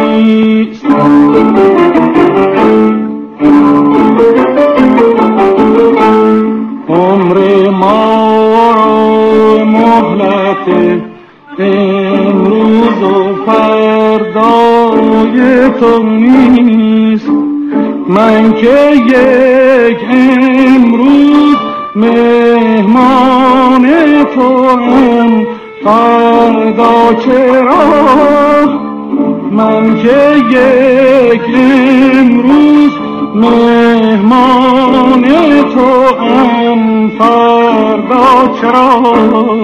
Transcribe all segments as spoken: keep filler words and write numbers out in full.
نیست. عمر ما مهلت امروز و فردای تو نیست. من که یک امروز مهمان توام، فردا چرا؟ من که یک امروز مهمان توام، فردا چرا؟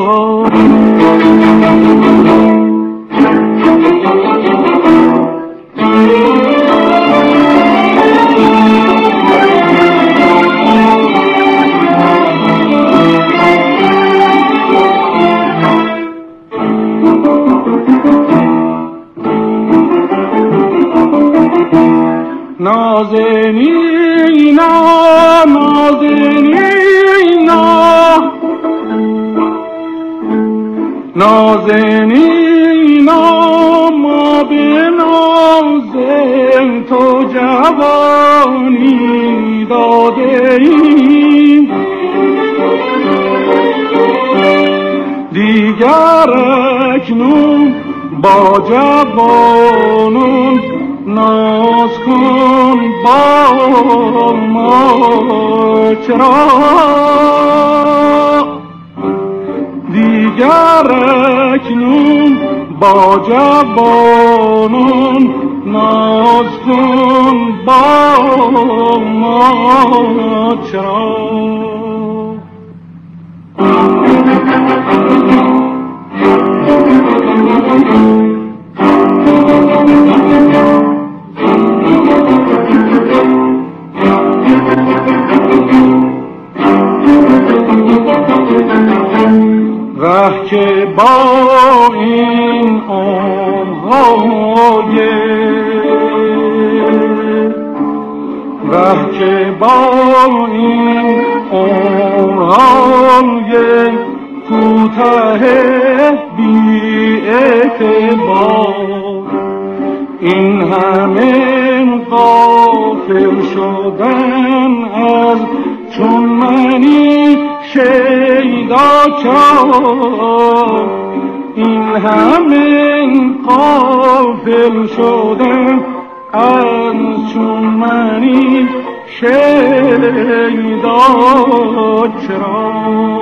نازنینا نازنینا نازنینا ما به ناز تو جوانی داده ایم، دیگر اکنون با جوانون ناز کن با ما چرا؟ دیگر اکنون با جوانون ناز کن با ما چرا؟ ره که با این عمرهای ره که با این عمرهای کوتاه بی اعتبار، این همه غافل شدن از چون منی شیدا چار، این همه غافل شدن از چون منی شیدا چرا؟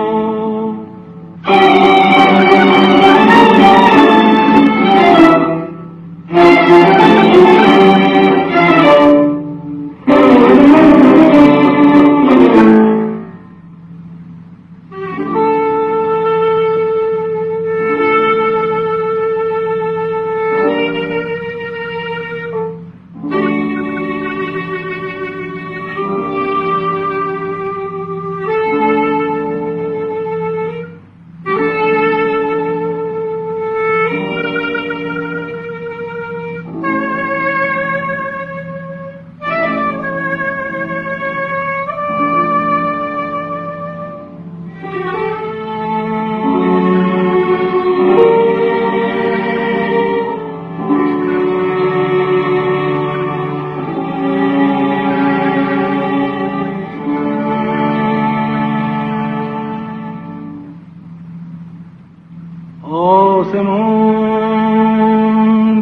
آسمان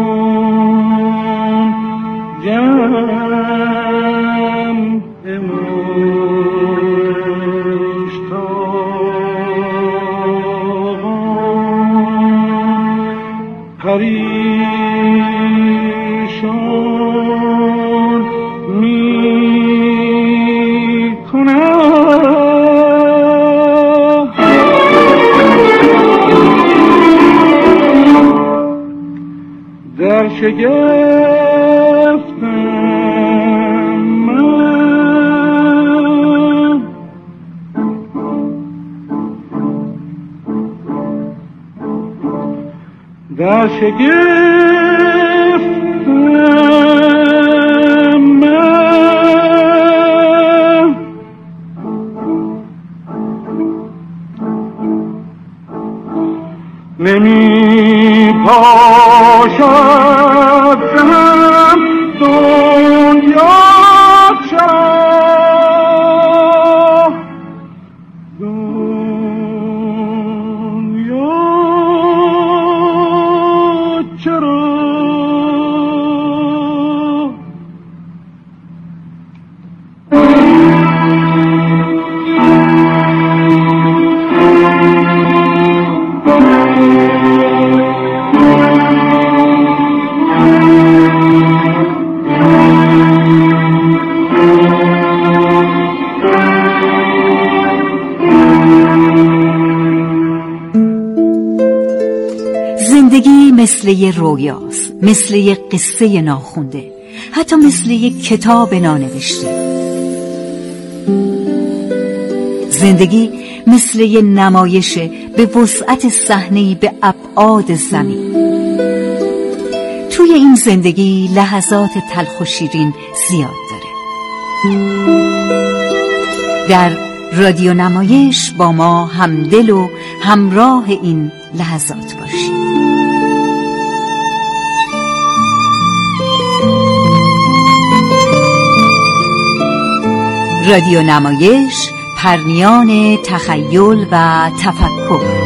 چون جمع مشتاقان پریشان می کند، در شگفتم من، در شگفتم من، نمی پاشد یه رویاست، مثل یه قصه ناخونده، حتی مثل یه کتاب نانوشته. زندگی مثل یه نمایشه به وسعت صحنه‌ای به ابعاد زمین. توی این زندگی لحظات تلخ و شیرین زیاد داره. در رادیو نمایش با ما همدل و همراه این لحظات باشید. رادیو نمایش، پرنیان تخیل و تفکر.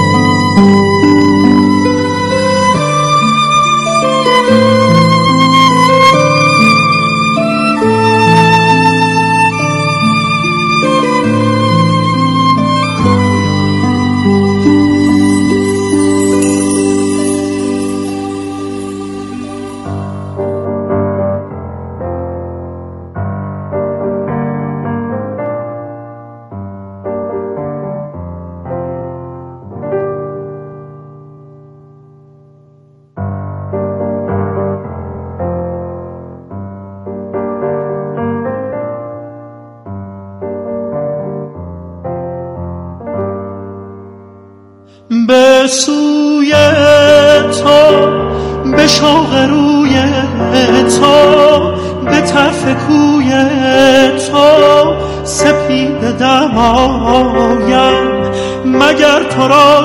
به سوی تو، به شوق روی تو، به طرف کوی تو سپید دمایم، مگر تو را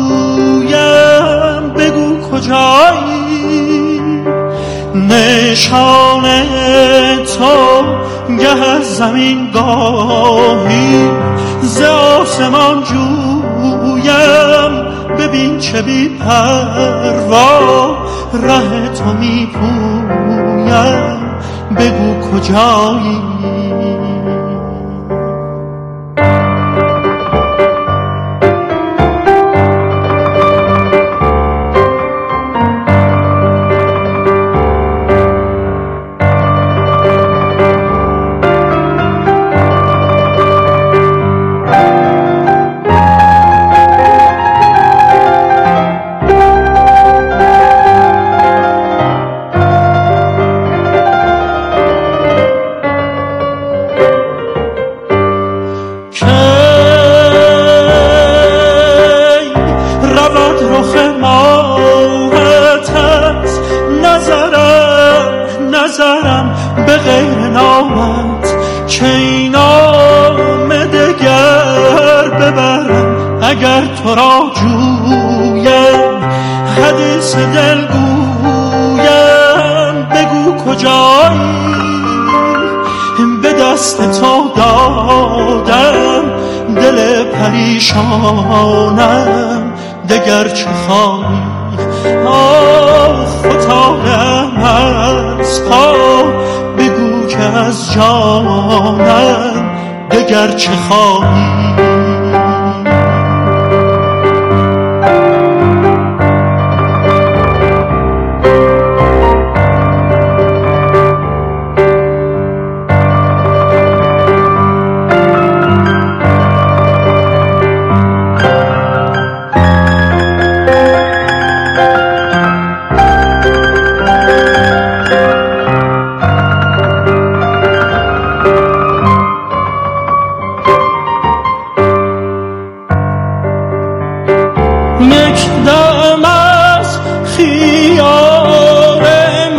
جویم بگو کجایی. نشان تو گه از زمین گاهی ز آسمان جویم، ببین چه بی پروا ره تو می پویم، بگو کجایی. نظرم به غیر نامت چه این آمده گر ببرم، اگر تو را جویم حدیث دل گویم، بگو کجایی. به دست تو دادم دل پریشانم، دگر چه خواهی. آه فتادم از پا، بگو که از جانم دگر چه خواهی. دم از خیال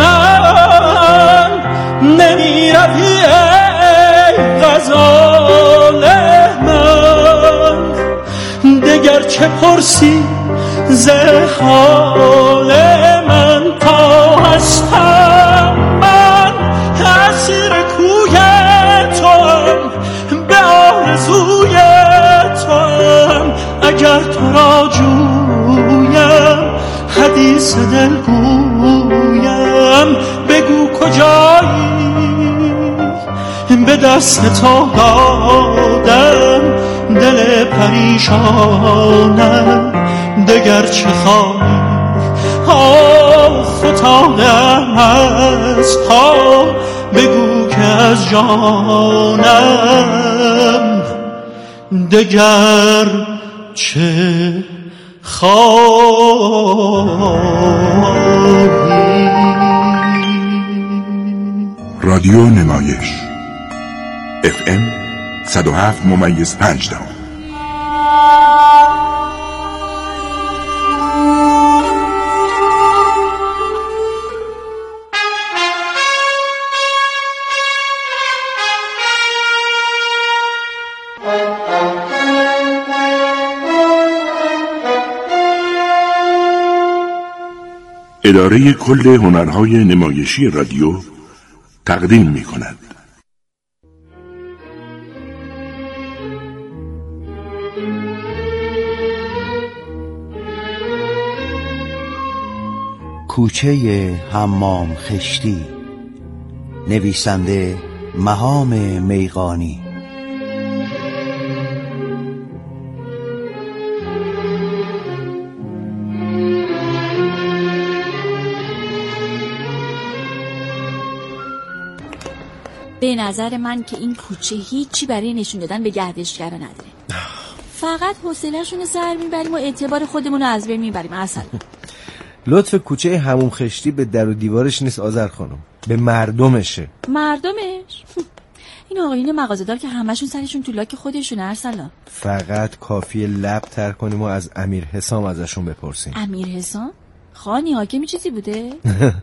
من نمی روی ای غزال من، دگر چه پرسی ز حال من، تا هستم من اسیر کوی توام، به آرزوی توام، اگر تو را حدیث دل گویم، بگو کجایی. به دست تو دادم دل پریشانم، دگر چه خواهی. آه فتادم از پا، بگو که از جانم دگر چه خواهی. رادیو نمایش اف ام صد و هفت ممیز پنج دام. اداره کل هنرهای نمایشی رادیو تقدیم می کند. کوچه حمام خشتی، نویسنده مهام میغانی. به نظر من که این کوچه هیچی برای نشون دادن به گردشگرا نداره. فقط حوصله‌شون سر میبریم و اعتبار خودمون رو از بین میبریم. اصلا لطف کوچه حموم خشتی به در و دیوارش نیست آذر خانم، به مردمشه. مردمش؟ این آقایون مغازه‌دار که همشون سرشون تو لاک خودشونه. ارسلان فقط کافیه لب تر کنیم و از امیر حسام ازشون بپرسیم. امیر حسام؟ خانی حاکمی چیزی بوده؟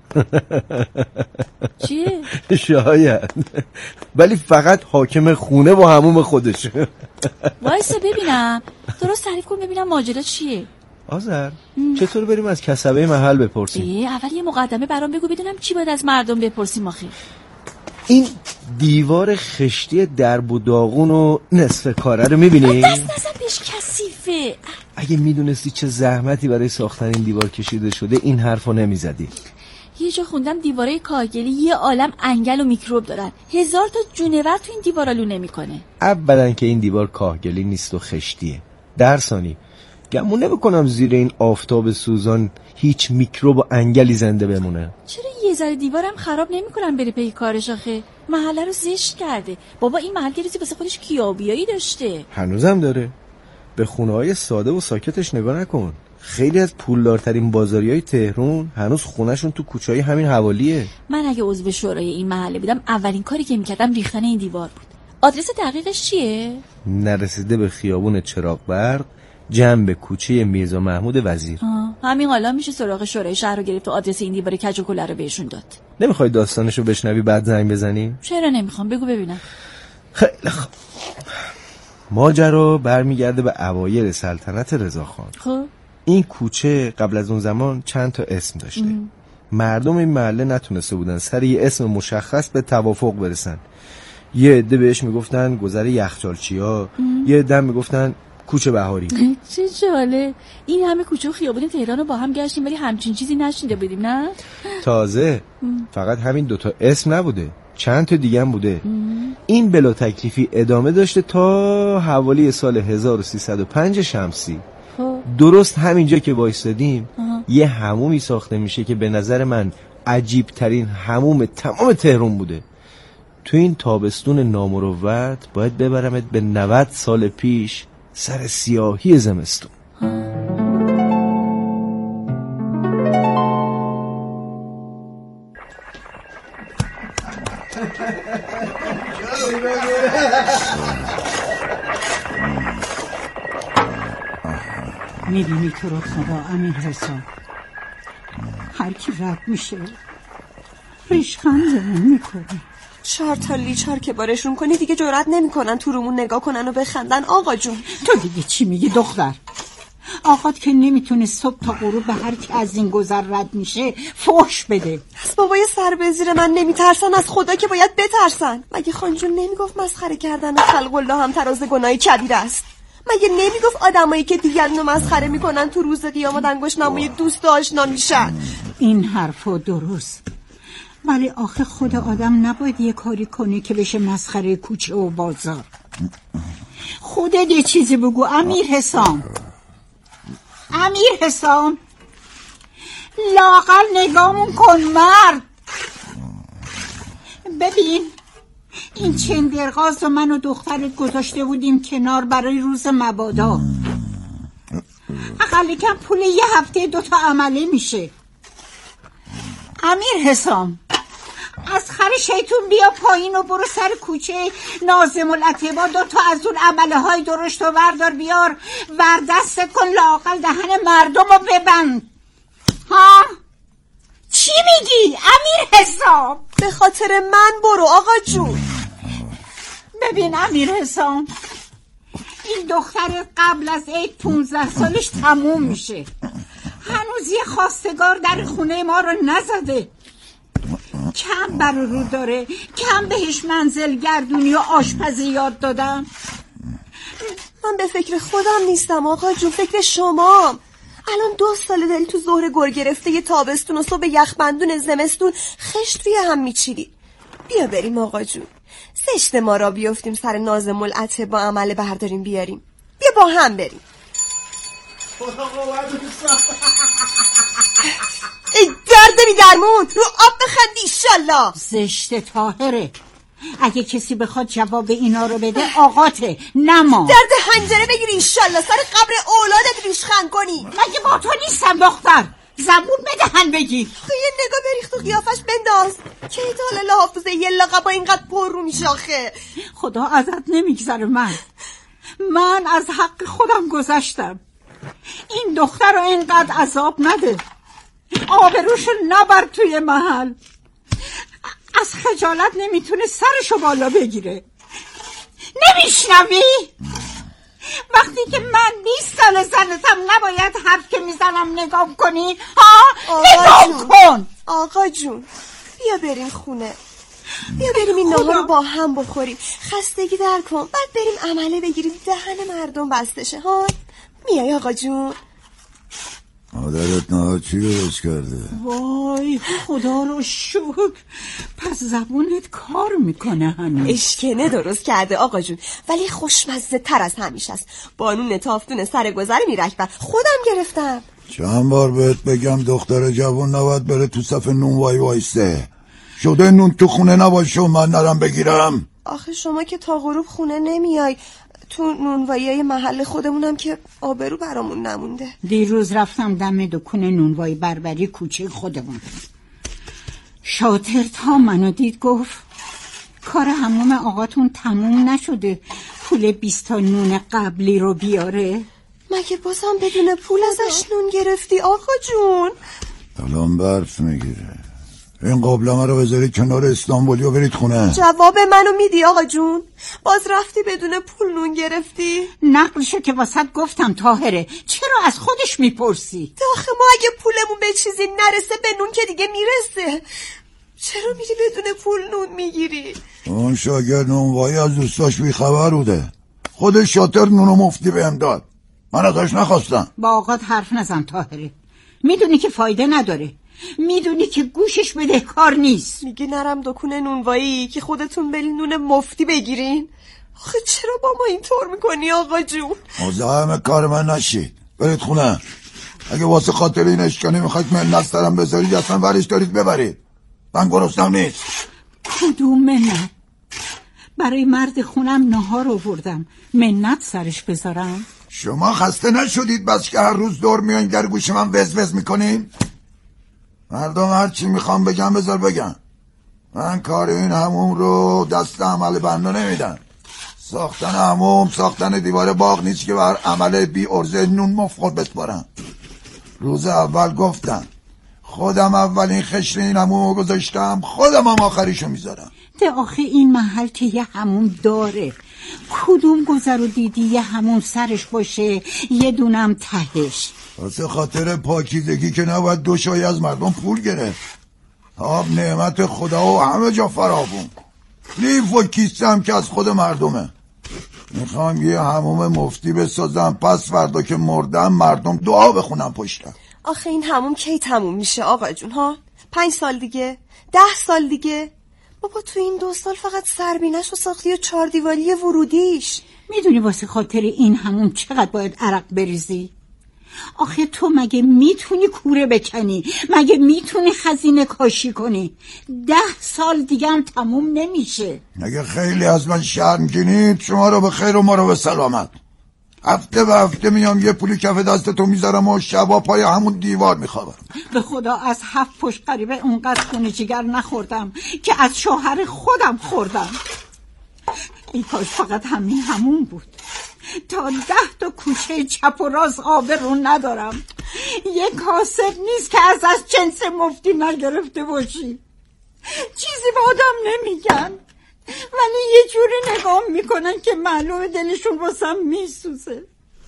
چیه؟ شاید، ولی فقط حاکم خونه و حموم خودشه. وایسا ببینم، درست تعریف کن ببینم ماجرا چیه. آذر چطور بریم از کسبه محل بپرسیم؟ اول یه مقدمه برام بگو بدونم چی باید از مردم بپرسیم. آخه این دیوار خشتی درب و داغون و نصف کاره رو میبینی؟ دست نزن بهش، کثیفه. اگه میدونستی چه زحمتی برای ساختن این دیوار کشیده شده این حرفو نمیزدی. یه جا خوندم دیواره کاهگلی یه عالم انگل و میکروب دارن، هزار تا جونور تو این دیوارا لو نمیکنه. اولا که این دیوار کاهگلی نیست و خشتیه. در ثانی گمون نمیکنم زیر این آفتاب سوزان هیچ میکروب و انگلی زنده بمونه. چرا یه ذره دیوارم خراب نمیکنن بره پی کارش؟ آخه محله رو زشت کرده. بابا این محل گریزی واسه خودش کیابیایی داشته. هنوزم داره. به خونه‌های ساده و ساکتش نگاه نکن. خیلی از پولدارترین بازاریای تهران هنوز خونه‌شون تو کوچه‌های همین حوالیه. من اگه عضو شورای این محله بودم اولین کاری که میکردم ریختن این دیوار بود. آدرس دقیقش چیه؟ نرسیده به خیابون چراغ برق، جنب کوچه میرزا محمود وزیر. همین حالا میشه سراغ شورای شهر رو گرفت و آدرس این دیوار کج و کوله رو بهشون داد. نمیخوای داستانشو بشنوی بعد زنگ بزنیم؟ چرا نمیخوام، بگو ببینم. خیلی خوب. ماجرا برمیگرده به اوایل سلطنت رضاخان. خب این کوچه قبل از اون زمان چند تا اسم داشته. ام. مردم این محله نتونسته بودن سر یه اسم مشخص به توافق برسن. یه عده بهش میگفتن گذر یخچالچیا، یه عده میگفتن کوچه بهاری. چه جاله، این همه کوچه و خیابون تهران رو با هم گشتیم ولی همچین چیزی نشنیده بودیم. نه تازه ام. فقط همین دوتا اسم نبوده، چند تا دیگه هم بوده. ام. این بلا تکلیفی ادامه داشته تا حوالی سال هزار و سیصد و پنج شمسی. خب درست همینجا که وایستادیم یه حمومی ساخته میشه که به نظر من عجیب ترین حموم تمام تهران بوده. تو این تابستون نامروت باید ببرمت به نود سال پیش سر سیاهی زمستون. میبینی تو رو خدا امیر حسام، هر کی رد میشه ریشخند زمین میکنه. چهار تا لیچ هر که بارشون کنی دیگه جرأت نمیکنن تو رومون نگاه کنن و بخندن. آقا جون تو دیگه چی میگی دختر؟ آقات که نمیتونه صبح تا غروب به هر کی از این گذر رد میشه فحش بده. از بابای سر به زیر من نمیترسن، از خدا که باید بترسن. مگه خانجون نمیگفت مسخره کردن خلق الله هم تراز گناهی کبیر است؟ مگه نمیگفت آدمایی که دیگرانو مسخره میکنن تو روز قیامت انگشت نمای دوست و آشنا میشن؟ این حرفو درست، ولی آخه خود آدم نباید یه کاری کنه که بشه مسخره کوچه و بازار. خودت یه چیزی بگو امیر حسام. امیر حسام لااقل نگامون کن مرد. ببین این چندرغاز و من و دخترت گذاشته بودیم کنار برای روز مبادا. اقل اقلکم پول یه هفته دوتا عمله میشه. امیر حسام، از خر شیطون بیا پایین و برو سر کوچه ناظم العتبا دوتا از اون عمله های درشت و وردار بیار، ور دست کن لااقل دهن مردم رو ببند. ها؟ چی میگی امیر حسام؟ به خاطر من برو آقا جون. ببین امیر حسام، این دختر قبل از عید پونزده سالش تموم میشه، هنوز یه خواستگار در خونه ما رو نزده، کم بر رو داره، کم بهش منزل گردونی و آشپزی یاد دادم. من به فکر خودم نیستم آقا جون، فکر شمام. الان دو سال دل تو ظهر گر گرفته، یه تابستون و صبح یخبندون زمستون خشت توی هم میچیدی. بیا بریم آقا جون، زشت ما را بیافتیم سر ناظم العتبا عمله برداریم بیاریم. بیا با هم بریم. ای درد بی درمون، رو آب بخندی ایشالله. زشت طاهره، اگه کسی بخواد جواب اینا رو بده آقاته، نما. درد حنجره بگیری ایشالله، سر قبر اولادت ریشخند کنی. مگه با تو نیستم دختر؟ زبون بدهن بگی. یه نگاه بریخت و قیافش بنداز که ایتال الله حافظه یه لقبا اینقدر پر رو میشه آخه. خدا ازت نمیگذره. من من از حق خودم گذشتم. این دختر رو اینقدر عذاب نده، آبروشو نبر توی محل. از خجالت نمیتونه سرشو بالا بگیره. نمیشنوی؟ وقتی که من بیست سال زنتم نباید حرف که میزنم نگاه کنی؟ ها؟ نگاه کن. آقا جون بیا بریم خونه، بیا بریم این نهار رو با هم بخوریم، خستگی در کن، بعد بریم عمله بگیریم دهن مردم بستشه. ها میای آقا جون؟ مادرت نهار چی درست کرده؟ وای خدا رو شکر، پس زبونت کار میکنه هنوز. اشکنه درست کرده آقا جون، ولی خوشمزه تر از همیشه است. بانون تافتون سر گذر میرکبر خودم گرفتم. چند بار بهت بگم دختر جوان نباید بره تو صف نون وای وایسته. شده نون تو خونه نباشه و من نرم بگیرم. آخه شما که تا غروب خونه نمیای، تو نونوایی محل خودمونم که آبرو برامون نمونده. دیروز رفتم دم دکون نونوایی بربری کوچه خودمون، شاطر تا منو دید گفت کار حموم آقاتون تموم نشده، پول بیست تا نون قبلی رو بیاره. مگه بازم بدون پول ازش نون گرفتی آقا جون؟ الان برف میگیره، این قابلمه رو بذارید کنار استانبولی و برید خونه. جواب منو میدی آقا جون؟ باز رفتی بدون پول نون گرفتی؟ نقلشو که واسط گفتم طاهره، چرا از خودش میپرسی؟ آخه ما اگه پولمون به چیزی نرسه به نون که دیگه میرسه، چرا میری بدون پول نون میگیری؟ اون شاگرد نونوایی از دوستاش بیخبر بوده، خودش شاطر نونو مفتی بهم داد، من ازش نخواستم. با آقات حرف نزن طاهره، میدونی که فایده نداره، میدونی که گوشش بده کار نیست. میگه نرم دکون نونوایی که خودتون برین نون مفتی بگیرین. آخه چرا با ما اینطور میکنی آقا جون؟ مزاحم کار من نشید، برید خونه. اگه واسه خاطر این اشکانی میخواید منت سرم بذارید اصلا ورش دارید ببرید، من گرسنم نیست. کدوم منت؟ برای مرد خونم نهار آوردم، منت سرش بذارم؟ شما خسته نشدید بس که هر روز دور میایین در گوش من وز وز میکنین؟ مردم هر چی میخوام بگم بذار بگم، من کار این حموم رو دست عمل بنده نمیدم. ساختن حموم ساختن دیوار باغ نیست که بر عمل بی ارزه نون مفقود بسپارم. روز اول گفتم خودم اولین خشت این حموم رو گذاشتم، خودم هم آخریشو میذارم. ده آخه این محل که یه حموم داره، کدوم گذر رو دیدی یه حموم سرش باشه یه دونم تهش؟ واسه خاطر پاکیزگی که نباید دو شای از مردم پول گرفت. آب نعمت خدا و همه جا فراوون، لیف و کیسه هم که از خود مردمه. میخوام یه حموم مفتی بسازم، پس فردا که مردم مردم دعا بخونم پشتم. آخه این حموم کی تموم میشه آقا جون ها؟ پنج سال دیگه؟ ده سال دیگه؟ بابا تو این دو سال فقط سربینش و ساختی و چهار دیواری ورودیش. میدونی واسه خاطر این حموم چقدر باید عرق بریزی؟ آخه تو مگه میتونی کوره بکنی؟ مگه میتونی خزینه کاشی کنی؟ ده سال دیگه هم تموم نمیشه. اگه خیلی از من شرمگینید شما رو به خیر و ما رو به سلامت. هفته به هفته میام یه پولی کف دست تو میذارم و شبا پای همون دیوار میخوابم. به خدا از هفت پشت غریبه اونقدر خون جگر نخوردم که از شوهر خودم خوردم. ای کاش فقط همین همون بود. تا ده تا کوچه چپ و راست آبرون ندارم. یه کاسب نیست که از از جنس مفتی نگرفته باشی. چیزی به آدم نمیگن ولی یه جوری نگاه میکنن که معلومه دلشون واسم میسوزه.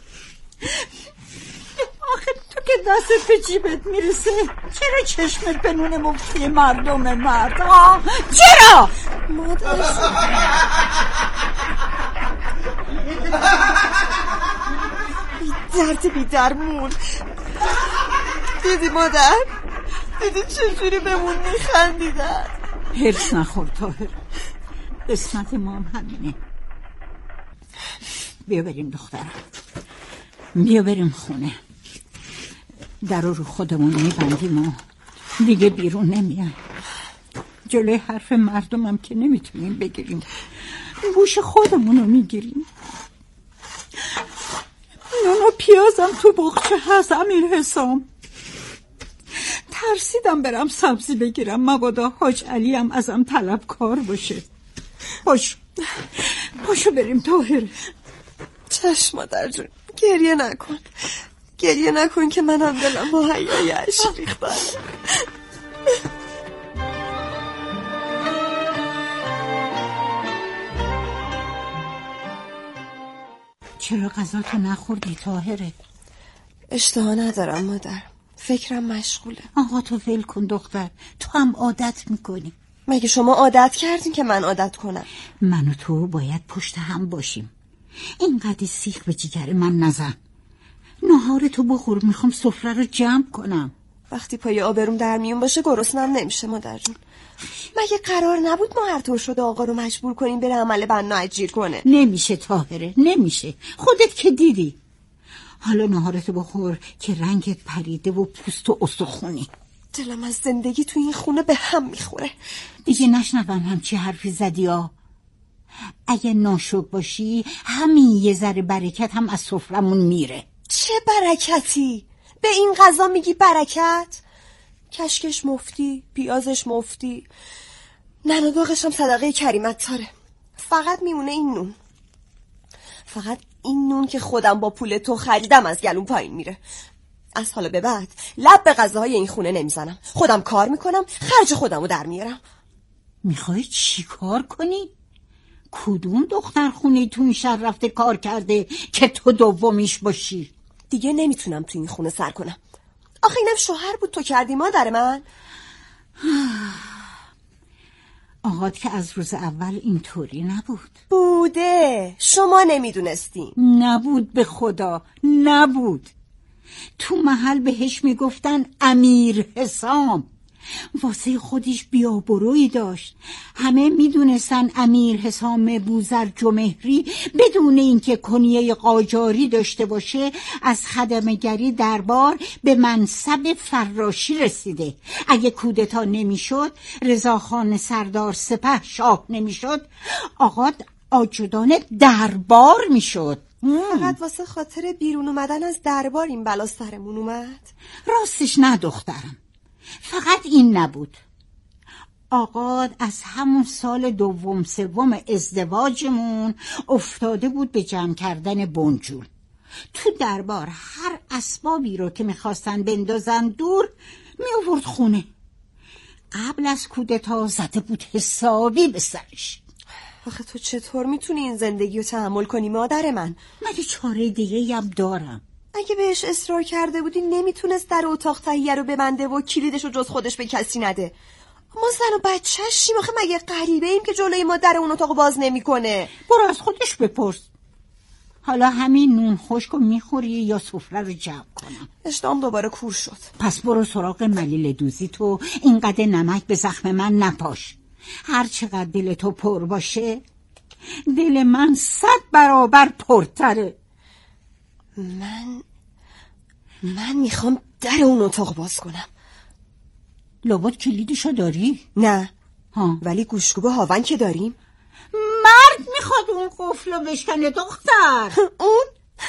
آخه تو که دستت به جیبت میرسه چرا چشمت به نون مفتی مردم مرد؟ آه چرا؟ مادر بی درد بی درمون. دیدی مادر؟ دیدی چجوری بهمون میخندیدن؟ حرص نخور طاهر، قسمت ما هم همینه. بیا بریم دخترم، بیا بریم خونه. در رو خودمون میبندیم و دیگه بیرون نمیان. جلوی حرف مردمم که نمیتونیم بگیریم، گوش خودمونو میگیریم. نون و پیازم تو بخچه هست امیر حسام. ترسیدم برم سبزی بگیرم مبادا حاج علی هم ازم طلبکار باشه. باش باشو بریم طاهر. چشم مادر جون، گریه نکن، گریه نکن که منم دلم با حیای اشک ریخته. چرا غذاتو نخوردی طاهره؟ اشتها ندارم مادر، فکرم مشغوله. آقا تو ول کن دختر، تو هم عادت میکنی. مگه شما عادت کردین که من عادت کنم؟ من و تو باید پشت هم باشیم. اینقدر سیخ به جگر من نزن. نهار تو بخور، میخوام سفره رو جمع کنم. وقتی پای آبروم در میون باشه گرسنم نمیشه مادر جون. مگه قرار نبود ما هر طور شده آقا رو مجبور کنیم بره عمل بنا اجیر کنه؟ نمیشه طاهره، نمیشه. خودت که دیدی. حالا نهارتو بخور که رنگت پریده و پوست و استخونی. دلم از زندگی تو این خونه به هم میخوره. دیگه نشنوم همچی حرفی زدی ها. اگه ناشک باشی همین یه ذره برکت هم از سفرمون میره. چه برکتی؟ به این غذا میگی برکت؟ کشکش مفتی، پیازش مفتی، نن و داغش هم صدقه کریمت تاره. فقط میمونه این نون. فقط این نون که خودم با پول تو خریدم از گلوم پایین میره. از حالا به بعد لب به غذاهای این خونه نمیزنم. خودم کار میکنم، خرج خودمو در میارم. میخوای چی کار کنی؟ کدوم دختر خونه تو این شهر رفته کار کرده که تو دومیش باشی؟ دیگه نمیتونم تو این خونه سر کنم. آخه اینم شوهر بود تو کردی مادر من. آقات که از روز اول اینطوری نبود. بوده، شما نمیدونستین. نبود به خدا، نبود. تو محل بهش میگفتن امیر حسام. واسه خودش بیابرویی داشت. همه میدونستن امیر حسام بوزر جمهری بدون اینکه کنیه قاجاری داشته باشه از خدمه‌گری دربار به منصب فراشی رسیده. اگه کودتا نمیشد، رضاخان سردار سپه شاه نمیشد، آقا آجودان دربار میشد. فقط واسه خاطر بیرون اومدن از دربار این بلا سرمون اومد؟ راستش نه دخترم، فقط این نبود. آقا از همون سال دوم سوم ازدواجمون افتاده بود به جمع کردن بنجول. تو دربار هر اسبابی رو که میخواستن بندازن دور می آورد خونه. قبل از کودتا زده بود حسابی به سرش. آخه تو چطور میتونی این زندگی رو تحمل کنی مادر من؟ مگه چاره دیگه هم دارم؟ اگه بهش اصرار کرده بودی نمیتونست در اتاق تهیه رو ببنده و کلیدش رو جز خودش به کسی نده. ما زن و بچه‌شیم، آخه مگه غریبه ایم که جلوی ما در اون اتاق باز نمیکنه؟ برو از خودش بپرس. حالا همین نون خشکو میخوری یا سفره رو جمع کنم؟ اشتام دوباره کور شد. پس برو سراغ ملیل دوزی تو، اینقدر نمک به زخم من نپاش. هر چقدر دل تو پر باشه دل من صد برابر پرتره. من من میخوام در اون اتاق باز کنم. لابد کلیدشو داری؟ نه ها. ولی گوشگوب هاون که داریم. مرد میخواد اون قفلو بشکنه دختر. اون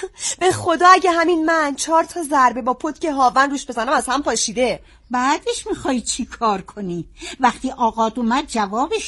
به خدا اگه همین من چهار تا ضربه با پتک هاون روش بزنم از هم پاشیده. بعدش میخوای چی کار کنی؟ وقتی آقات اومد جوابش